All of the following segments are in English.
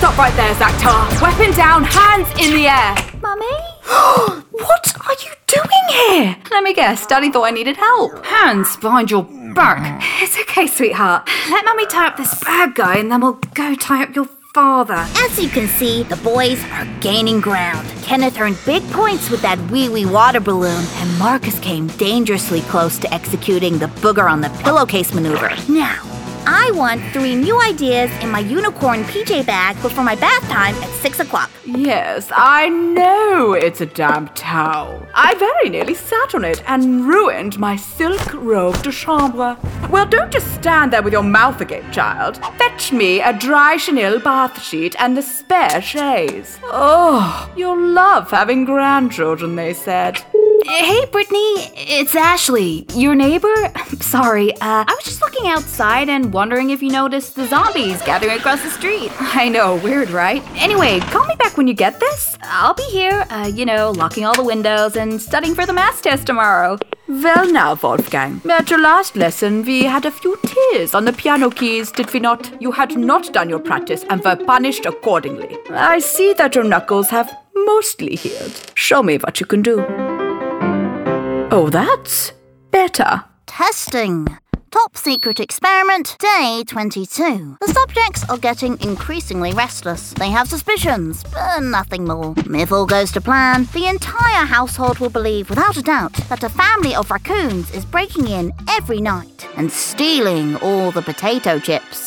Stop right there, Zaktar. Weapon down, hands in the air. Mummy? What are you doing here? Let me guess, Daddy thought I needed help. Hands behind your back. It's okay, sweetheart. Let Mummy tie up this bad guy and then we'll go tie up your father. As you can see, the boys are gaining ground. Kenneth earned big points with that wee-wee water balloon, and Marcus came dangerously close to executing the booger on the pillowcase maneuver. Now, I want 3 new ideas in my unicorn PJ bag before my bath time at 6 o'clock. Yes, I know it's a damp towel. I very nearly sat on it and ruined my silk robe de chambre. Well, don't just stand there with your mouth agape, child. Fetch me a dry chenille bath sheet and a spare chaise. Oh, you'll love having grandchildren, they said. Hey, Brittany, it's Ashley, your neighbor. Sorry, I was just looking outside and wondering if you noticed the zombies gathering across the street. I know, weird, right? Anyway, call me back when you get this. I'll be here, locking all the windows and studying for the maths test tomorrow. Well now, Wolfgang, at your last lesson we had a few tears on the piano keys, did we not? You had not done your practice and were punished accordingly. I see that your knuckles have mostly healed. Show me what you can do. Oh, that's better. Testing. Top secret experiment, day 22. The subjects are getting increasingly restless. They have suspicions, but nothing more. If all goes to plan, the entire household will believe without a doubt that a family of raccoons is breaking in every night and stealing all the potato chips.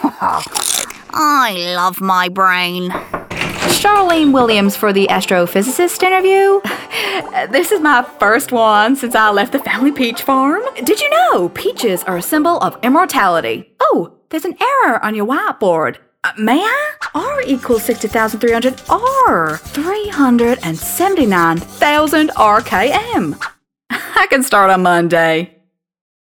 I love my brain. Charlene Williams for the astrophysicist interview. This is my first one since I left the family peach farm. Did you know peaches are a symbol of immortality? Oh, there's an error on your whiteboard. May I? R equals 60,300 R. 379,000 RKM. I can start on Monday.